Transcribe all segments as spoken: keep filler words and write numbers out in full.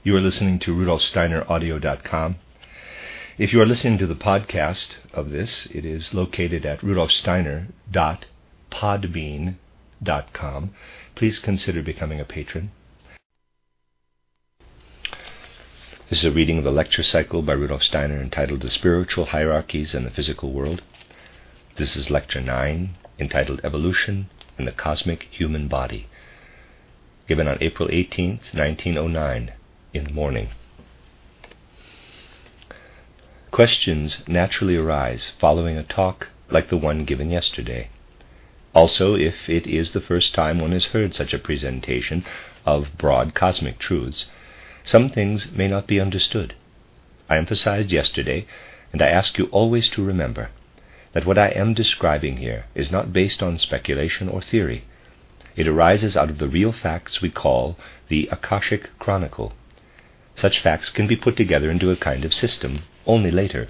You are listening to Rudolf Steiner Audio dot com. If you are listening to the podcast of this, it is located at Rudolf Steiner dot podbean dot com. Please consider becoming a patron. This is a reading of the lecture cycle by Rudolf Steiner entitled The Spiritual Hierarchies and the Physical World. This is Lecture nine, entitled Evolution and the Cosmic Human Body, given on April eighteenth, nineteen oh nine, in the morning. Questions naturally arise following a talk like the one given yesterday. Also, if it is the first time one has heard such a presentation of broad cosmic truths, some things may not be understood. I emphasized yesterday, and I ask you always to remember, that what I am describing here is not based on speculation or theory. It arises out of the real facts we call the Akashic Chronicle. Such facts can be put together into a kind of system only later.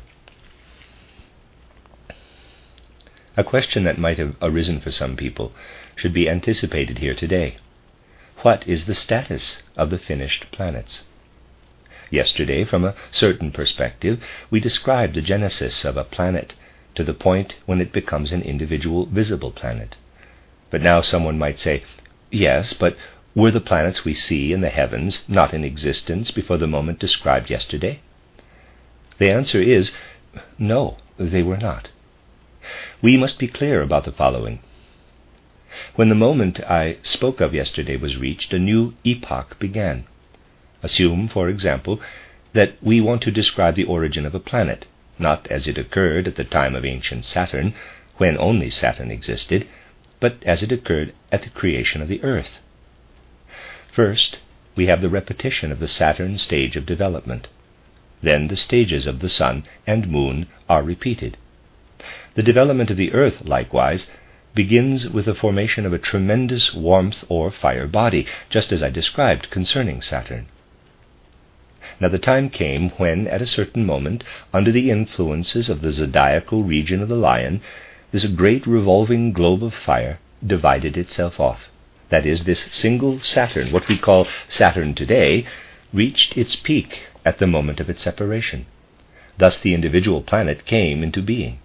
A question that might have arisen for some people should be anticipated here today. What is the status of the finished planets? Yesterday, from a certain perspective, we described the genesis of a planet to the point when it becomes an individual visible planet. But now someone might say, yes, but were the planets we see in the heavens not in existence before the moment described yesterday? The answer is, no, they were not. We must be clear about the following. When the moment I spoke of yesterday was reached, a new epoch began. Assume, for example, that we want to describe the origin of a planet, not as it occurred at the time of ancient Saturn, when only Saturn existed, but as it occurred at the creation of the Earth. First, we have the repetition of the Saturn stage of development. Then the stages of the Sun and Moon are repeated. The development of the Earth, likewise, begins with the formation of a tremendous warmth or fire body, just as I described concerning Saturn. Now the time came when, at a certain moment, under the influences of the zodiacal region of the lion, this great revolving globe of fire divided itself off. That is, this single Saturn, what we call Saturn today, reached its peak at the moment of its separation. Thus the individual planet came into being.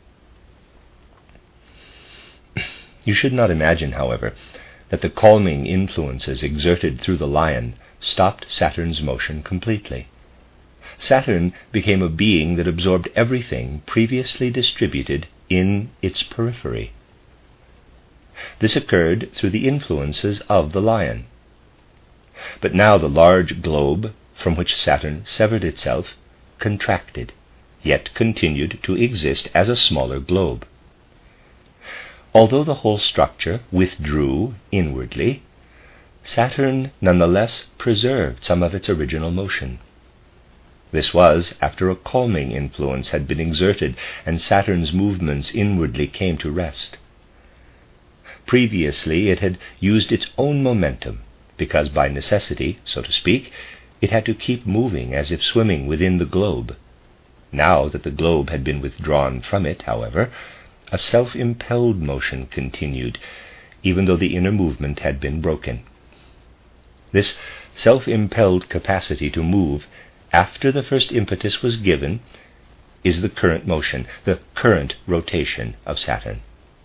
You should not imagine, however, that the calming influences exerted through the lion stopped Saturn's motion completely. Saturn became a being that absorbed everything previously distributed in its periphery. This occurred through the influences of the lion. But now the large globe from which Saturn severed itself contracted, yet continued to exist as a smaller globe. Although the whole structure withdrew inwardly, Saturn nonetheless preserved some of its original motion. This was after a calming influence had been exerted and Saturn's movements inwardly came to rest. Previously it had used its own momentum, because by necessity, so to speak, it had to keep moving as if swimming within the globe. Now that the globe had been withdrawn from it, however, a self-impelled motion continued, even though the inner movement had been broken. This self-impelled capacity to move after the first impetus was given is the current motion, the current rotation of Saturn.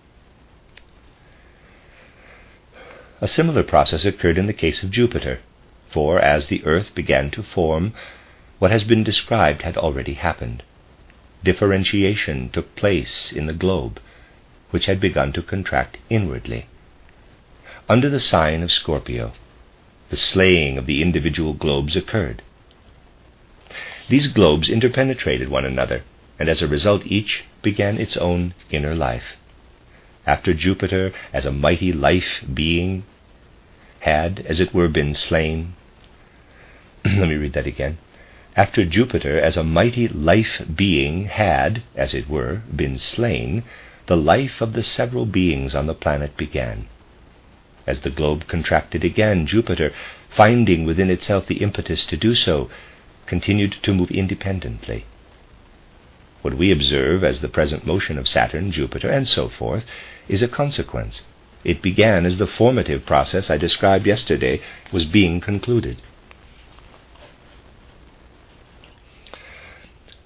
A similar process occurred in the case of Jupiter, for as the Earth began to form, what has been described had already happened. Differentiation took place in the globe, which had begun to contract inwardly. Under the sign of Scorpio, the slaying of the individual globes occurred. These globes interpenetrated one another, and as a result each began its own inner life. After Jupiter, as a mighty life being, had, as it were, been slain. Let me read that again. After Jupiter, as a mighty life being, had, as it were, been slain, the life of the several beings on the planet began. As the globe contracted again, Jupiter, finding within itself the impetus to do so, continued to move independently. What we observe as the present motion of Saturn, Jupiter, and so forth, is a consequence. It began as the formative process I described yesterday was being concluded.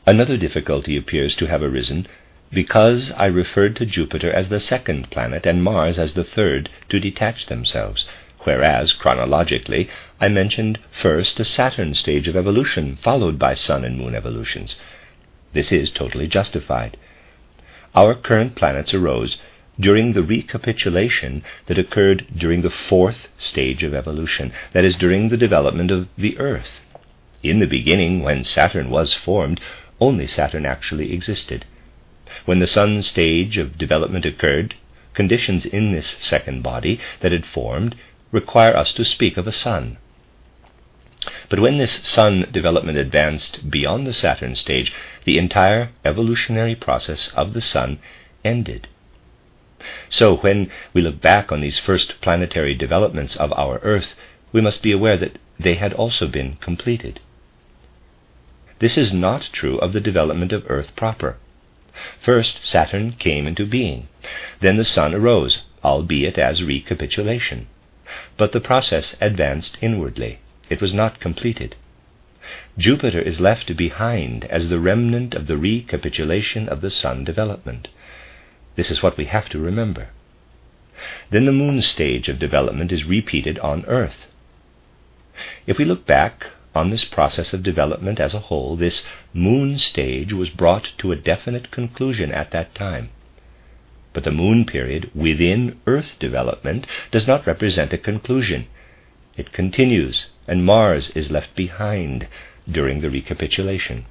Another difficulty appears to have arisen because I referred to Jupiter as the second planet and Mars as the third to detach themselves, whereas, chronologically, I mentioned first a Saturn stage of evolution, followed by Sun and Moon evolutions. This is totally justified. Our current planets arose during the recapitulation that occurred during the fourth stage of evolution, that is, during the development of the Earth. In the beginning, when Saturn was formed, only Saturn actually existed. When the Sun stage of development occurred, conditions in this second body that had formed require us to speak of a Sun. But when this Sun development advanced beyond the Saturn stage, the entire evolutionary process of the Sun ended. So when we look back on these first planetary developments of our Earth, we must be aware that they had also been completed. This is not true of the development of Earth proper. First, Saturn came into being. Then the Sun arose, albeit as recapitulation. But the process advanced inwardly. It was not completed. Jupiter is left behind as the remnant of the recapitulation of the Sun development. This is what we have to remember. Then the Moon stage of development is repeated on Earth. If we look back on this process of development as a whole, this Moon stage was brought to a definite conclusion at that time. But the Moon period within Earth development does not represent a conclusion. It continues, and Mars is left behind during the recapitulation.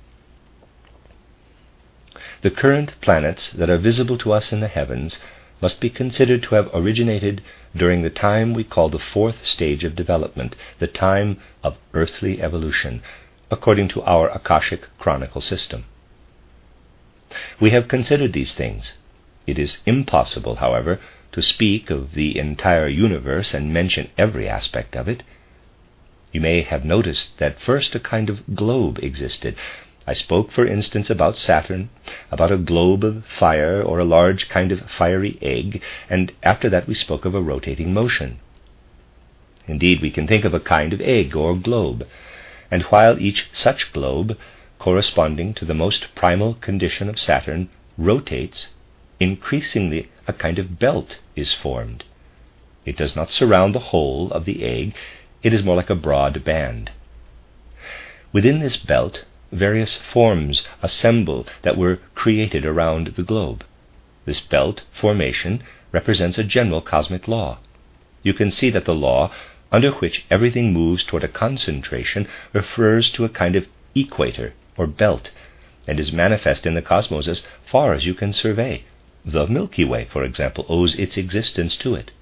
The current planets that are visible to us in the heavens must be considered to have originated during the time we call the fourth stage of development, the time of earthly evolution, according to our Akashic chronicle system. We have considered these things. It is impossible, however, to speak of the entire universe and mention every aspect of it. You may have noticed that first a kind of globe existed. I spoke, for instance, about Saturn, about a globe of fire or a large kind of fiery egg, and after that we spoke of a rotating motion. Indeed, we can think of a kind of egg or globe, and while each such globe, corresponding to the most primal condition of Saturn, rotates, increasingly a kind of belt is formed. It does not surround the whole of the egg, it is more like a broad band. Within this belt, various forms assemble that were created around the globe. This belt formation represents a general cosmic law. You can see that the law, under which everything moves toward a concentration, refers to a kind of equator or belt, and is manifest in the cosmos as far as you can survey. The Milky Way, for example, owes its existence to it.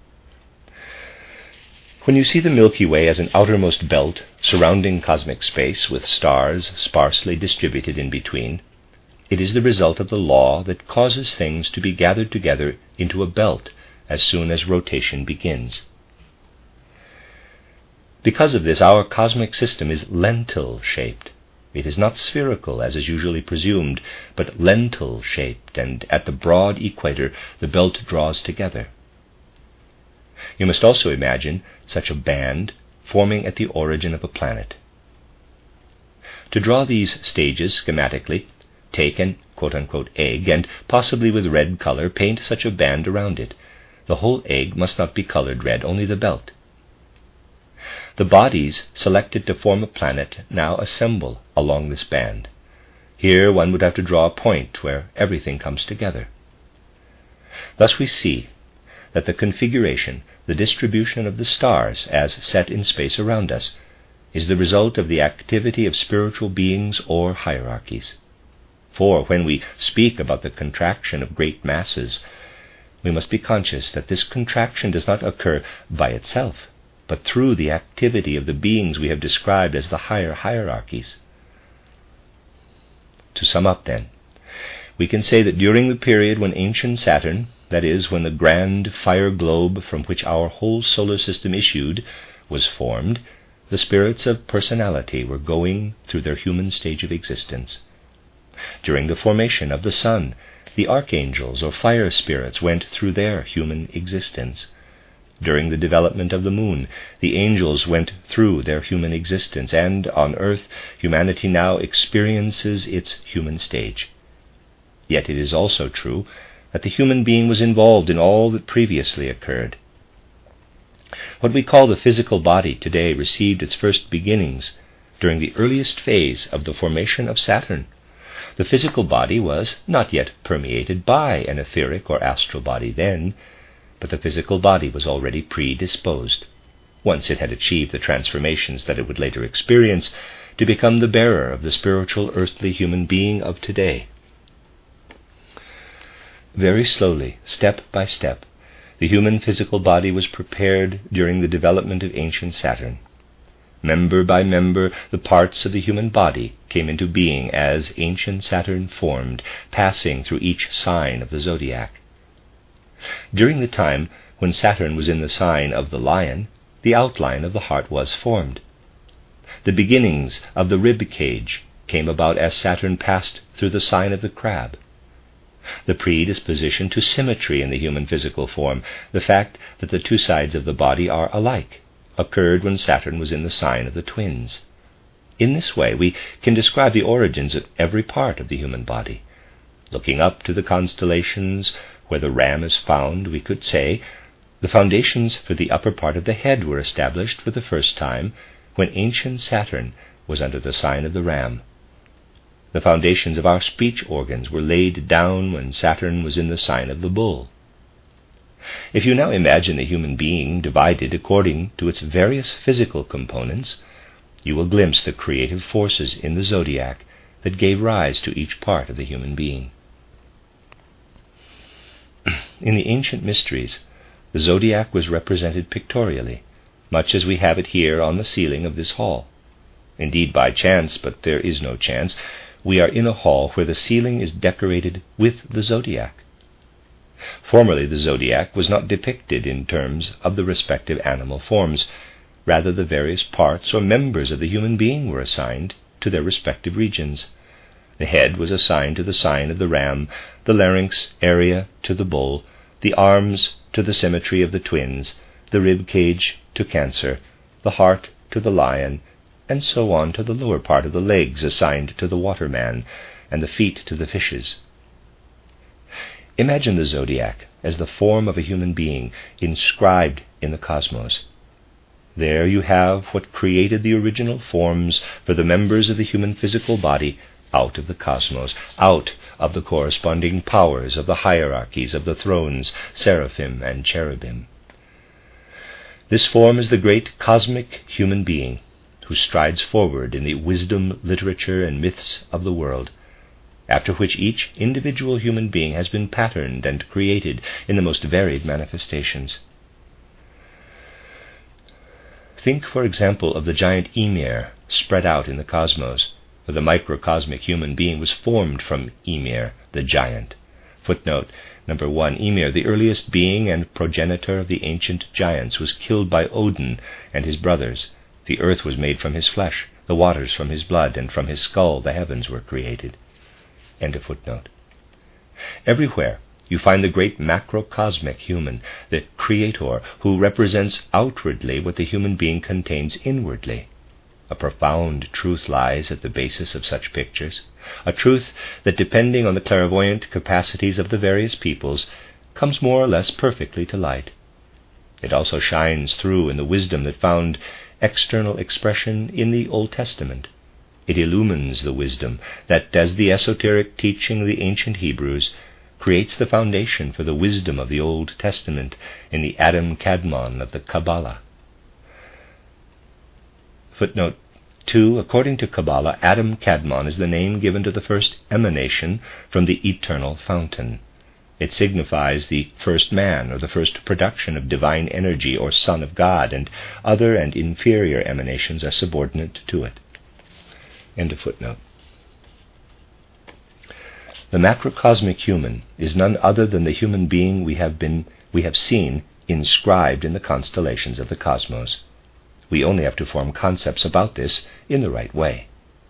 When you see the Milky Way as an outermost belt surrounding cosmic space with stars sparsely distributed in between, it is the result of the law that causes things to be gathered together into a belt as soon as rotation begins. Because of this, our cosmic system is lentil-shaped. It is not spherical, as is usually presumed, but lentil-shaped, and at the broad equator the belt draws together. You must also imagine such a band forming at the origin of a planet. To draw these stages schematically, take an quote-unquote egg, and possibly with red color paint such a band around it. The whole egg must not be colored red, only the belt. The bodies selected to form a planet now assemble along this band. Here one would have to draw a point where everything comes together. Thus we see that the configuration, the distribution of the stars as set in space around us, is the result of the activity of spiritual beings or hierarchies. For when we speak about the contraction of great masses, we must be conscious that this contraction does not occur by itself, but through the activity of the beings we have described as the higher hierarchies. To sum up then, we can say that during the period when ancient Saturn, that is, when the grand fire globe from which our whole solar system issued, was formed, the spirits of personality were going through their human stage of existence. During the formation of the Sun, the archangels or fire spirits went through their human existence. During the development of the moon, the angels went through their human existence, and on earth, humanity now experiences its human stage. Yet it is also true that the human being was involved in all that previously occurred. What we call the physical body today received its first beginnings during the earliest phase of the formation of Saturn. The physical body was not yet permeated by an etheric or astral body then, but the physical body was already predisposed, once it had achieved the transformations that it would later experience, to become the bearer of the spiritual earthly human being of today. Very slowly, step by step, the human physical body was prepared during the development of ancient Saturn. Member by member, the parts of the human body came into being as ancient Saturn formed, passing through each sign of the zodiac. During the time when Saturn was in the sign of the lion, the outline of the heart was formed. The beginnings of the rib cage came about as Saturn passed through the sign of the crab. The predisposition to symmetry in the human physical form, the fact that the two sides of the body are alike, occurred when Saturn was in the sign of the twins. In this way, we can describe the origins of every part of the human body. Looking up to the constellations where the ram is found, we could say the foundations for the upper part of the head were established for the first time when ancient Saturn was under the sign of the ram. The foundations of our speech organs were laid down when Saturn was in the sign of the bull. If you now imagine the human being divided according to its various physical components, you will glimpse the creative forces in the zodiac that gave rise to each part of the human being. In the ancient mysteries, the zodiac was represented pictorially, much as we have it here on the ceiling of this hall. Indeed, by chance, but there is no chance, we are in a hall where the ceiling is decorated with the zodiac. Formerly the zodiac was not depicted in terms of the respective animal forms. Rather, the various parts or members of the human being were assigned to their respective regions. The head was assigned to the sign of the ram, the larynx area to the bull, the arms to the symmetry of the twins, the rib cage to Cancer, the heart to the lion, and so on to the lower part of the legs assigned to the waterman, and the feet to the fishes. Imagine the zodiac as the form of a human being inscribed in the cosmos. There you have what created the original forms for the members of the human physical body out of the cosmos, out of the corresponding powers of the hierarchies of the thrones, seraphim and cherubim. This form is the great cosmic human being who strides forward in the wisdom, literature, and myths of the world, after which each individual human being has been patterned and created in the most varied manifestations. Think, for example, of the giant Ymir spread out in the cosmos, for the microcosmic human being was formed from Ymir, the giant. Footnote number one, Ymir, the earliest being and progenitor of the ancient giants, was killed by Odin and his brothers. The earth was made from his flesh, the waters from his blood, and from his skull the heavens were created. End of footnote. Everywhere you find the great macrocosmic human, the creator, who represents outwardly what the human being contains inwardly. A profound truth lies at the basis of such pictures, a truth that, depending on the clairvoyant capacities of the various peoples, comes more or less perfectly to light. It also shines through in the wisdom that found external expression in the Old Testament. It illumines the wisdom that, as the esoteric teaching of the ancient Hebrews, creates the foundation for the wisdom of the Old Testament in the Adam Kadmon of the Kabbalah. Footnote two. According to Kabbalah, Adam Kadmon is the name given to the first emanation from the eternal fountain. It signifies the first man, or the first production of divine energy, or Son of God, and other and inferior emanations are subordinate to it. End of footnote. The macrocosmic human is none other than the human being we have been we have seen inscribed in the constellations of the cosmos. We only have to form concepts about this in the right way.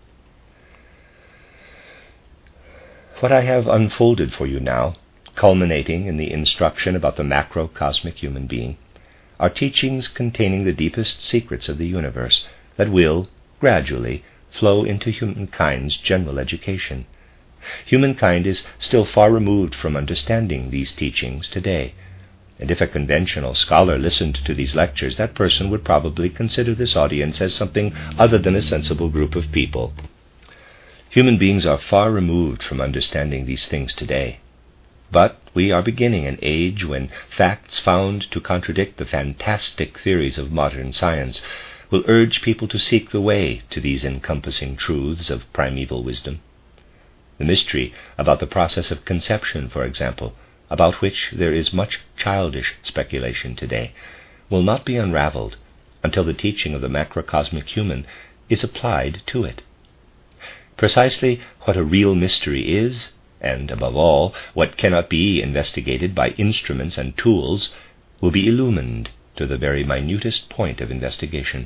What I have unfolded for you now, culminating in the instruction about the macrocosmic human being, are teachings containing the deepest secrets of the universe that will, gradually, flow into humankind's general education. Humankind is still far removed from understanding these teachings today, and if a conventional scholar listened to these lectures, that person would probably consider this audience as something other than a sensible group of people. Human beings are far removed from understanding these things today. But we are beginning an age when facts found to contradict the fantastic theories of modern science will urge people to seek the way to these encompassing truths of primeval wisdom. The mystery about the process of conception, for example, about which there is much childish speculation today, will not be unraveled until the teaching of the macrocosmic human is applied to it. Precisely what a real mystery is, and above all, what cannot be investigated by instruments and tools, will be illumined to the very minutest point of investigation.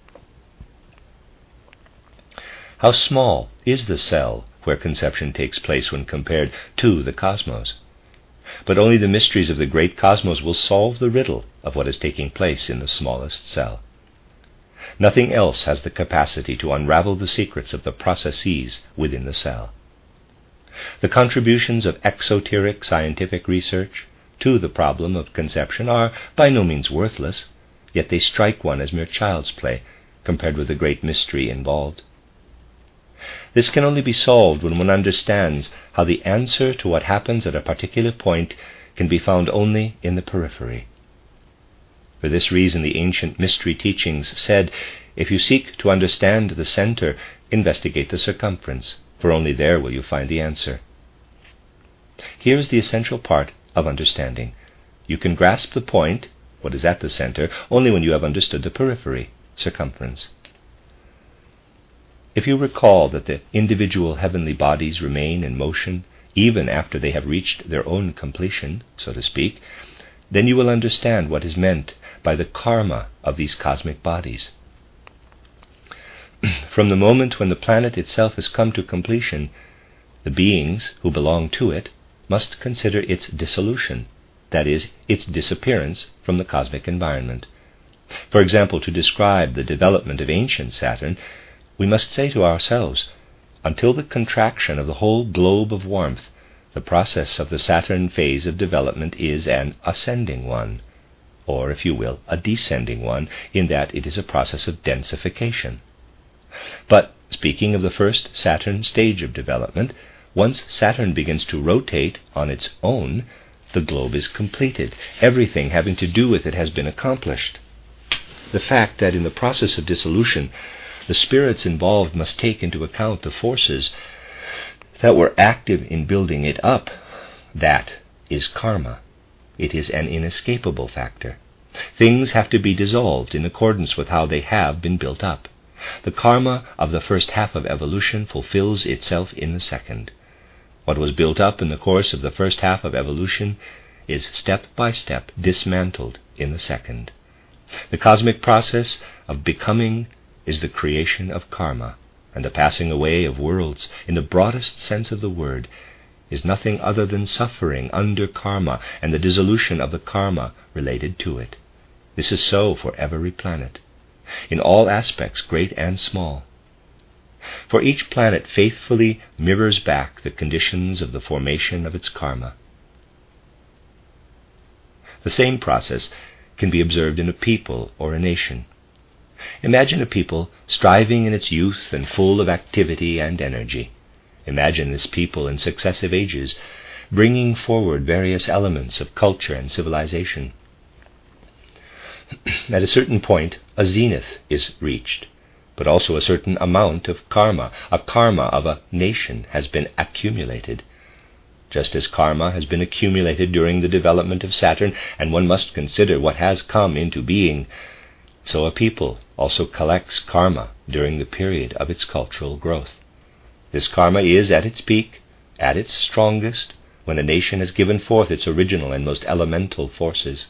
How small is the cell where conception takes place when compared to the cosmos? But only the mysteries of the great cosmos will solve the riddle of what is taking place in the smallest cell. Nothing else has the capacity to unravel the secrets of the processes within the cell. The contributions of exoteric scientific research to the problem of conception are by no means worthless, yet they strike one as mere child's play compared with the great mystery involved. This can only be solved when one understands how the answer to what happens at a particular point can be found only in the periphery. For this reason, the ancient mystery teachings said, if you seek to understand the center, investigate the circumference, for only there will you find the answer. Here is the essential part of understanding. You can grasp the point, what is at the center, only when you have understood the periphery, circumference. If you recall that the individual heavenly bodies remain in motion even after they have reached their own completion, so to speak, then you will understand what is meant by the karma of these cosmic bodies. From the moment when the planet itself has come to completion, the beings who belong to it must consider its dissolution, that is, its disappearance from the cosmic environment. For example, to describe the development of ancient Saturn, we must say to ourselves, until the contraction of the whole globe of warmth, the process of the Saturn phase of development is an ascending one, or, if you will, a descending one, in that it is a process of densification. But, speaking of the first Saturn stage of development, once Saturn begins to rotate on its own, the globe is completed. Everything having to do with it has been accomplished. The fact that in the process of dissolution, the spirits involved must take into account the forces that were active in building it up, that is karma. It is an inescapable factor. Things have to be dissolved in accordance with how they have been built up. The karma of the first half of evolution fulfills itself in the second. What was built up in the course of the first half of evolution is step by step dismantled in the second. The cosmic process of becoming is the creation of karma, and the passing away of worlds, in the broadest sense of the word, is nothing other than suffering under karma and the dissolution of the karma related to it. This is so for every planet, in all aspects, great and small. For each planet faithfully mirrors back the conditions of the formation of its karma. The same process can be observed in a people or a nation. Imagine a people striving in its youth and full of activity and energy. Imagine this people in successive ages, bringing forward various elements of culture and civilization. At a certain point, a zenith is reached, but also a certain amount of karma, a karma of a nation, has been accumulated. Just as karma has been accumulated during the development of Saturn, and one must consider what has come into being, so a people also collects karma during the period of its cultural growth. This karma is at its peak, at its strongest, when a nation has given forth its original and most elemental forces.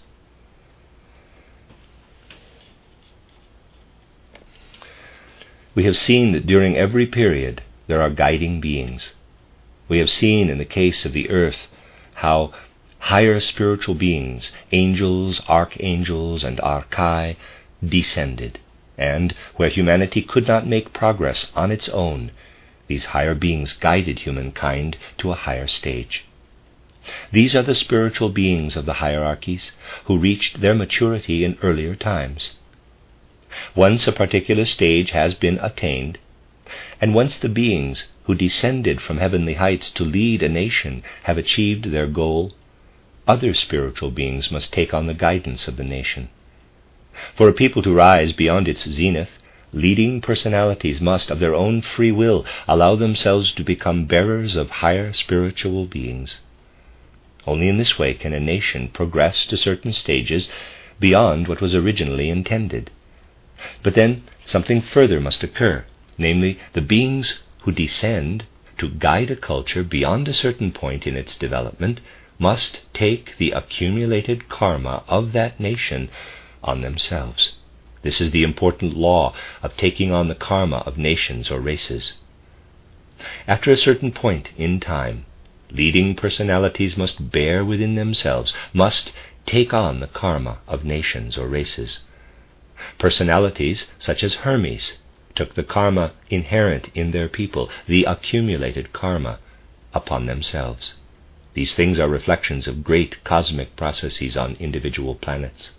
We have seen that during every period there are guiding beings. We have seen in the case of the earth how higher spiritual beings, angels, archangels, and archai, descended, and where humanity could not make progress on its own, these higher beings guided humankind to a higher stage. These are the spiritual beings of the hierarchies who reached their maturity in earlier times. Once a particular stage has been attained, and once the beings who descended from heavenly heights to lead a nation have achieved their goal, other spiritual beings must take on the guidance of the nation. For a people to rise beyond its zenith, leading personalities must, of their own free will, allow themselves to become bearers of higher spiritual beings. Only in this way can a nation progress to certain stages beyond what was originally intended. But then something further must occur, namely, the beings who descend to guide a culture beyond a certain point in its development must take the accumulated karma of that nation on themselves. This is the important law of taking on the karma of nations or races. After a certain point in time, leading personalities must bear within themselves, must take on the karma of nations or races. Personalities such as Hermes took the karma inherent in their people, the accumulated karma, upon themselves. These things are reflections of great cosmic processes on individual planets.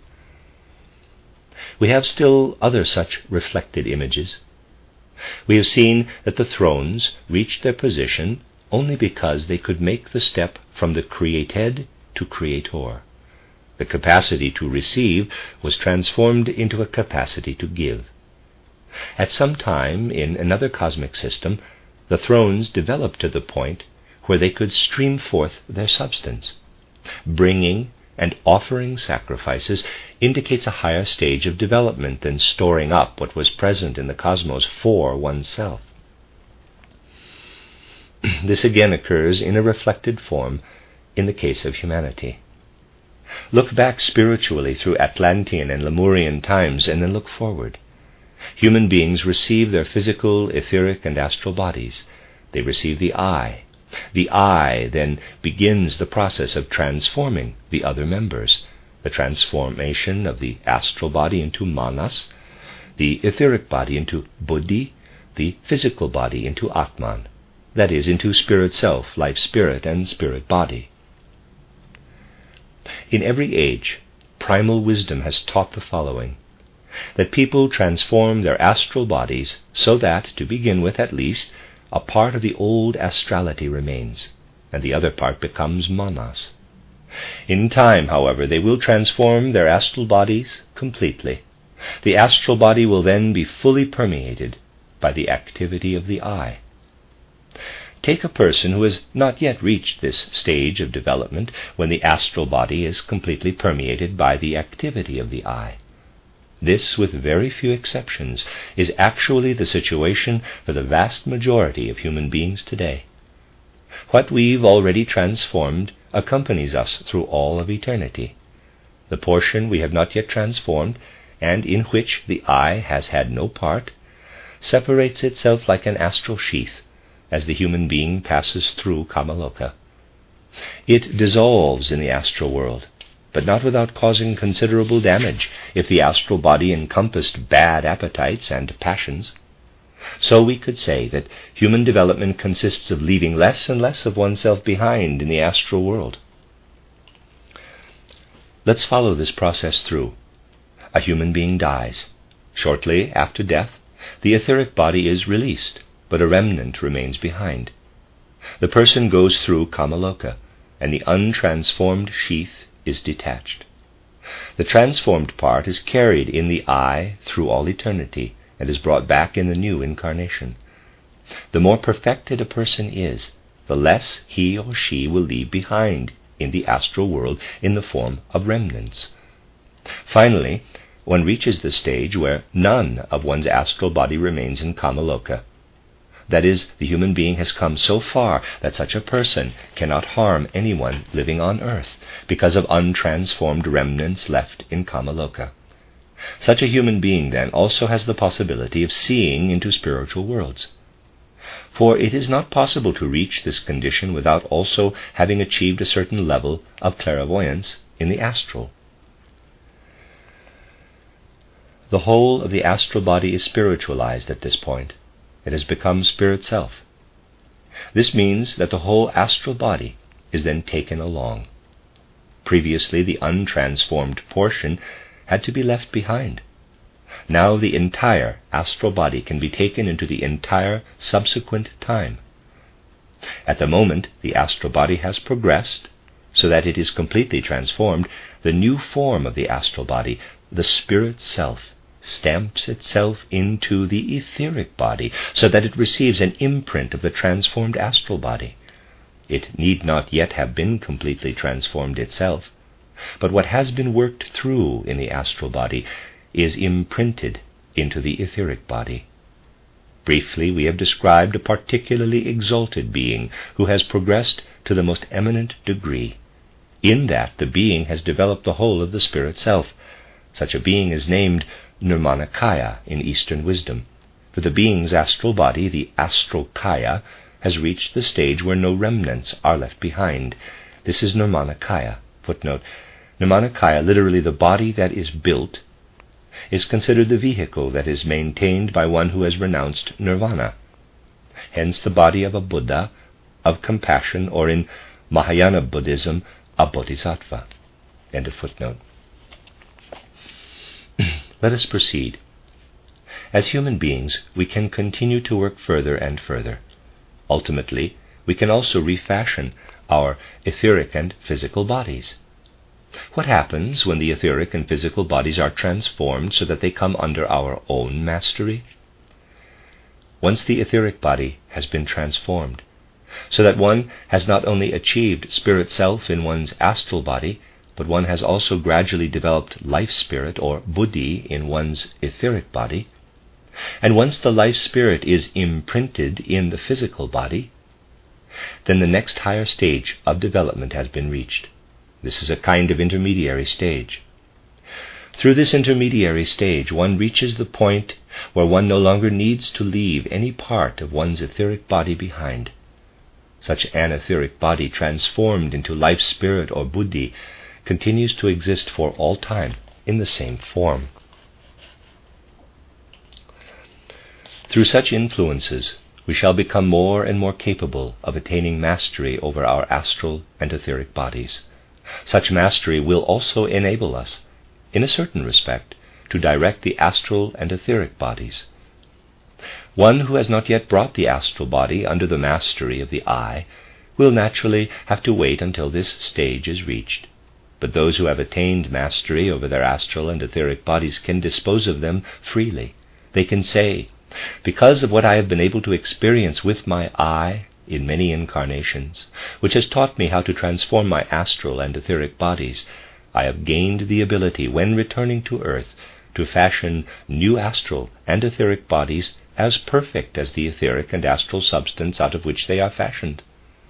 We have still other such reflected images. We have seen that the thrones reached their position only because they could make the step from the created to creator. The capacity to receive was transformed into a capacity to give. At some time in another cosmic system, the thrones developed to the point where they could stream forth their substance. Bringing and offering sacrifices indicates a higher stage of development than storing up what was present in the cosmos for oneself. This again occurs in a reflected form in the case of humanity. Look back spiritually through Atlantean and Lemurian times, and then look forward. Human beings receive their physical, etheric, and astral bodies. They receive the eye. The eye then begins the process of transforming the other members, the transformation of the astral body into manas, the etheric body into buddhi, the physical body into atman, that is, into spirit self, life spirit, and spirit body. In every age, primal wisdom has taught the following, that people transform their astral bodies so that, to begin with at least, a part of the old astrality remains, and the other part becomes manas. In time, however, they will transform their astral bodies completely. The astral body will then be fully permeated by the activity of the eye. Take a person who has not yet reached this stage of development when the astral body is completely permeated by the activity of the eye. This, with very few exceptions, is actually the situation for the vast majority of human beings today. What we've already transformed accompanies us through all of eternity. The portion we have not yet transformed, and in which the eye has had no part, separates itself like an astral sheath as the human being passes through Kamaloka. It dissolves in the astral world, but not without causing considerable damage if the astral body encompassed bad appetites and passions. So we could say that human development consists of leaving less and less of oneself behind in the astral world. Let's follow this process through. A human being dies. Shortly after death, the etheric body is released, but a remnant remains behind. The person goes through Kamaloka, and the untransformed sheath is detached. The transformed part is carried in the eye through all eternity and is brought back in the new incarnation. The more perfected a person is, the less he or she will leave behind in the astral world in the form of remnants. Finally, one reaches the stage where none of one's astral body remains in Kamaloka. That is, the human being has come so far that such a person cannot harm anyone living on earth because of untransformed remnants left in Kamaloka. Such a human being, then, also has the possibility of seeing into spiritual worlds. For it is not possible to reach this condition without also having achieved a certain level of clairvoyance in the astral. The whole of the astral body is spiritualized at this point. It has become spirit self. This means that the whole astral body is then taken along. Previously, the untransformed portion had to be left behind. Now the entire astral body can be taken into the entire subsequent time. At the moment the astral body has progressed so that it is completely transformed, the new form of the astral body, the spirit self, stamps itself into the etheric body so that it receives an imprint of the transformed astral body. It need not yet have been completely transformed itself, but what has been worked through in the astral body is imprinted into the etheric body. Briefly, we have described a particularly exalted being who has progressed to the most eminent degree. In that, the being has developed the whole of the spirit self. Such a being is named Nirmanakaya in Eastern wisdom, for the being's astral body, the astral kaya, has reached the stage where no remnants are left behind. This is Nirmanakaya. Footnote: Nirmanakaya, literally the body that is built, is considered the vehicle that is maintained by one who has renounced nirvana. Hence the body of a Buddha, of compassion, or in Mahayana Buddhism, a bodhisattva. End of footnote. Let us proceed. As human beings, we can continue to work further and further. Ultimately, we can also refashion our etheric and physical bodies. What happens when the etheric and physical bodies are transformed so that they come under our own mastery? Once the etheric body has been transformed, so that one has not only achieved spirit self in one's astral body, but one has also gradually developed life spirit or buddhi in one's etheric body, and once the life spirit is imprinted in the physical body, then the next higher stage of development has been reached. This is a kind of intermediary stage. Through this intermediary stage, one reaches the point where one no longer needs to leave any part of one's etheric body behind. Such an etheric body, transformed into life spirit or buddhi, continues to exist for all time in the same form. Through such influences, we shall become more and more capable of attaining mastery over our astral and etheric bodies. Such mastery will also enable us, in a certain respect, to direct the astral and etheric bodies. One who has not yet brought the astral body under the mastery of the eye will naturally have to wait until this stage is reached. But those who have attained mastery over their astral and etheric bodies can dispose of them freely. They can say, "Because of what I have been able to experience with my eye in many incarnations, which has taught me how to transform my astral and etheric bodies, I have gained the ability, when returning to earth, to fashion new astral and etheric bodies as perfect as the etheric and astral substance out of which they are fashioned."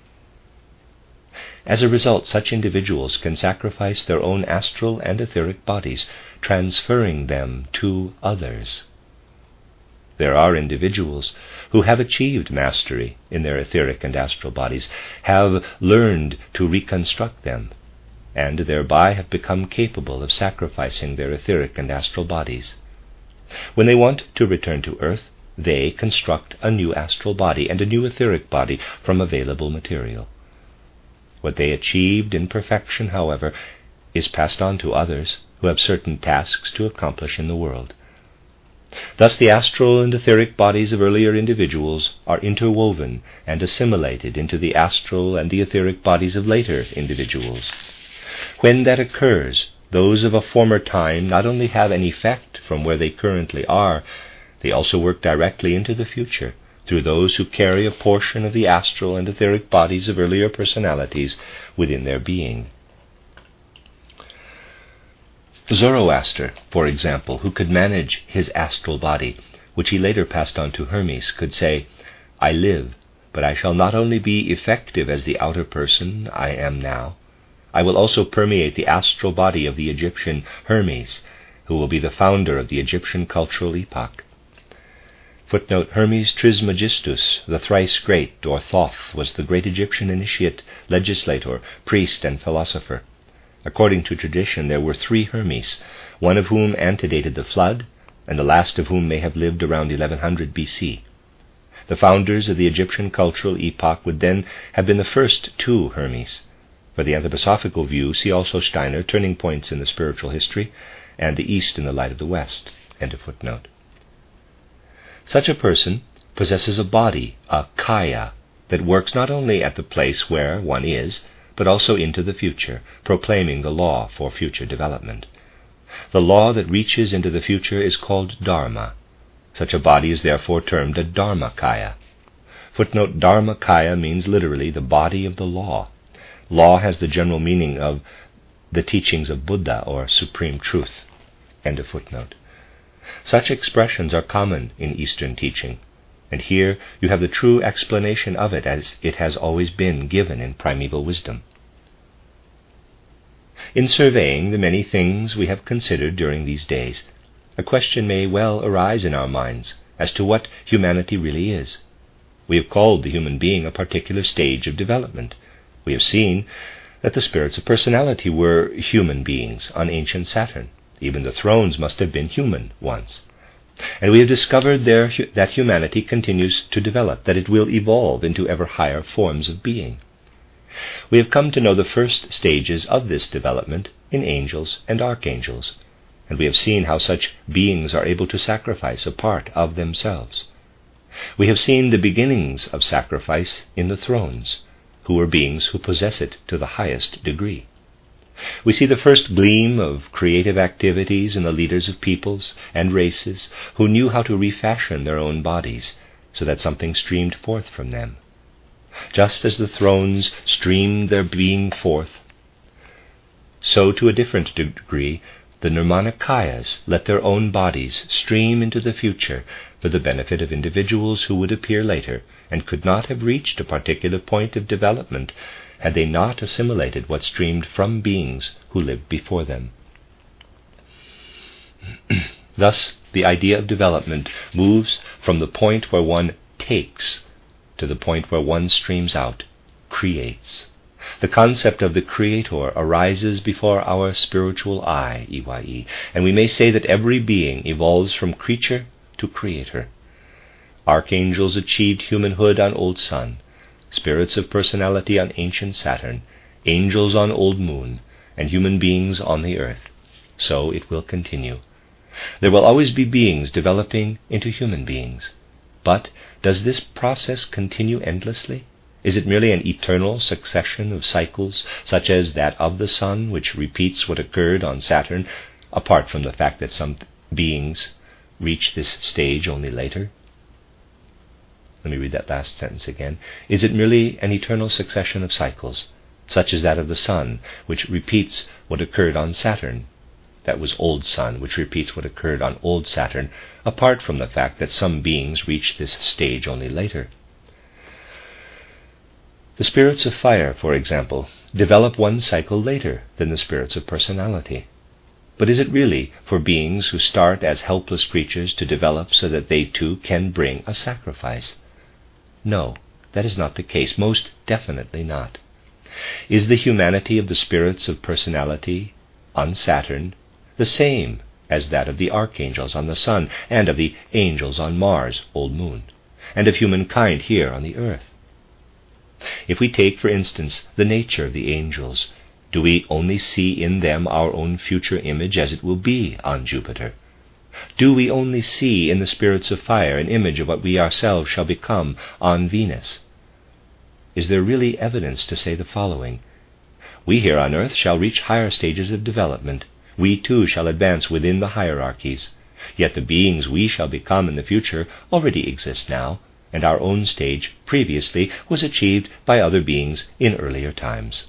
As a result, such individuals can sacrifice their own astral and etheric bodies, transferring them to others. There are individuals who have achieved mastery in their etheric and astral bodies, have learned to reconstruct them, and thereby have become capable of sacrificing their etheric and astral bodies. When they want to return to earth, they construct a new astral body and a new etheric body from available material. What they achieved in perfection, however, is passed on to others who have certain tasks to accomplish in the world. Thus the astral and etheric bodies of earlier individuals are interwoven and assimilated into the astral and the etheric bodies of later individuals. When that occurs, those of a former time not only have an effect from where they currently are, they also work directly into the future through those who carry a portion of the astral and etheric bodies of earlier personalities within their being. Zoroaster, for example, who could manage his astral body, which he later passed on to Hermes, could say, "I live, but I shall not only be effective as the outer person I am now, I will also permeate the astral body of the Egyptian Hermes, who will be the founder of the Egyptian cultural epoch." Footnote: Hermes Trismegistus, the thrice great, or Thoth, was the great Egyptian initiate, legislator, priest, and philosopher. According to tradition, there were three Hermes, one of whom antedated the flood, and the last of whom may have lived around eleven hundred B C. The founders of the Egyptian cultural epoch would then have been the first two Hermes. For the anthroposophical view, see also Steiner, Turning Points in the Spiritual History, and The East in the Light of the West. End of footnote. Such a person possesses a body, a kaya, that works not only at the place where one is, but also into the future, proclaiming the law for future development. The law that reaches into the future is called dharma. Such a body is therefore termed a dharmakaya. Footnote: Dharmakaya means literally the body of the law. Law has the general meaning of the teachings of Buddha, or supreme truth. End of footnote. Such expressions are common in Eastern teaching, and here you have the true explanation of it as it has always been given in primeval wisdom. In surveying the many things we have considered during these days, a question may well arise in our minds as to what humanity really is. We have called the human being a particular stage of development. We have seen that the spirits of personality were human beings on ancient Saturn. Even the thrones must have been human once. And we have discovered there that humanity continues to develop, that it will evolve into ever higher forms of being. We have come to know the first stages of this development in angels and archangels, and we have seen how such beings are able to sacrifice a part of themselves. We have seen the beginnings of sacrifice in the thrones, who are beings who possess it to the highest degree. We see the first gleam of creative activities in the leaders of peoples and races who knew how to refashion their own bodies so that something streamed forth from them. Just as the thrones streamed their being forth, so to a different degree the Nirmanakayas let their own bodies stream into the future for the benefit of individuals who would appear later and could not have reached a particular point of development had they not assimilated what streamed from beings who lived before them. Thus, the idea of development moves from the point where one takes to the point where one streams out, creates. The concept of the Creator arises before our spiritual eye, E Y E, and we may say that every being evolves from creature to creator. Archangels achieved humanhood on Old Sun, spirits of personality on ancient Saturn, angels on Old Moon, and human beings on the earth. So it will continue. There will always be beings developing into human beings. But does this process continue endlessly? Is it merely an eternal succession of cycles, such as that of the Sun, which repeats what occurred on Saturn, apart from the fact that some beings reach this stage only later? Let me read that last sentence again. Is it merely an eternal succession of cycles, such as that of the Sun, which repeats what occurred on Saturn? That was Old Sun, which repeats what occurred on Old Saturn, apart from the fact that some beings reach this stage only later. The spirits of fire, for example, develop one cycle later than the spirits of personality. But is it really for beings who start as helpless creatures to develop so that they too can bring a sacrifice? No, that is not the case, most definitely not. Is the humanity of the spirits of personality on Saturn the same as that of the archangels on the Sun, and of the angels on Mars, Old Moon, and of humankind here on the earth? If we take, for instance, the nature of the angels, do we only see in them our own future image as it will be on Jupiter? Do we only see in the spirits of fire an image of what we ourselves shall become on Venus? Is there really evidence to say the following: we here on earth shall reach higher stages of development, we too shall advance within the hierarchies, yet the beings we shall become in the future already exist now, and our own stage previously was achieved by other beings in earlier times?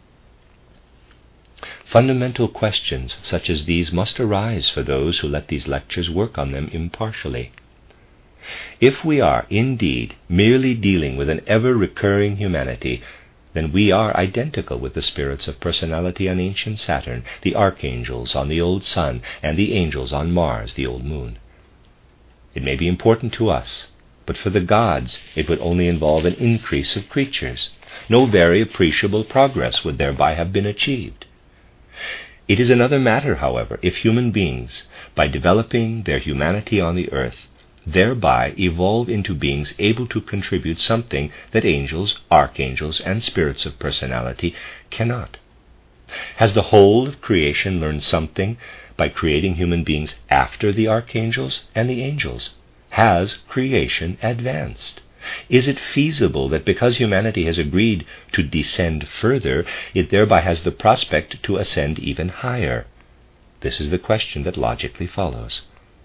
Fundamental questions such as these must arise for those who let these lectures work on them impartially. If we are indeed merely dealing with an ever-recurring humanity, then we are identical with the spirits of personality on ancient Saturn, the archangels on the Old Sun, and the angels on Mars, the Old Moon. It may be important to us, but for the gods it would only involve an increase of creatures. No very appreciable progress would thereby have been achieved. It is another matter, however, if human beings, by developing their humanity on the earth, thereby evolve into beings able to contribute something that angels, archangels, and spirits of personality cannot. Has the whole of creation learned something by creating human beings after the archangels and the angels? Has creation advanced? Is it feasible that because humanity has agreed to descend further, it thereby has the prospect to ascend even higher? This is the question that logically follows.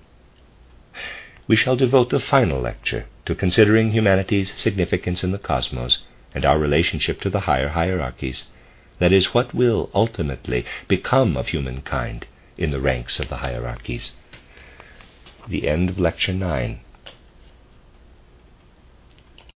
We shall devote the final lecture to considering humanity's significance in the cosmos and our relationship to the higher hierarchies. That is, what will ultimately become of humankind in the ranks of the hierarchies. The end of Lecture nine.